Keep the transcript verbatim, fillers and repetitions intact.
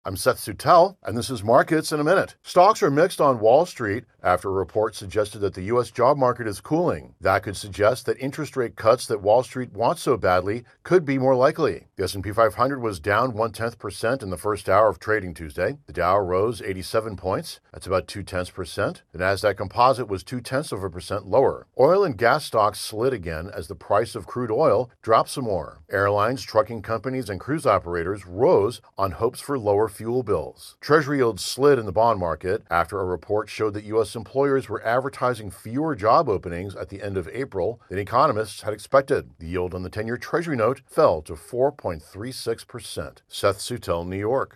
I'm Seth Sutel, and this is Markets in a Minute. Stocks are mixed on Wall Street after a report suggested that the U S job market is cooling. That could suggest that interest rate cuts that Wall Street wants so badly could be more likely. The S and P five hundred was down one-tenth percent in the first hour of trading Tuesday. The Dow rose eighty-seven points. That's about two-tenths percent. The Nasdaq Composite was two-tenths of a percent lower. Oil and gas stocks slid again as the price of crude oil dropped some more. Airlines, trucking companies, and cruise operators rose on hopes for lower fuel bills. Treasury yields slid in the bond market after a report showed that U S employers were advertising fewer job openings at the end of April than economists had expected. The yield on the ten-year Treasury note fell to four point three six percent. Seth Sutel, New York.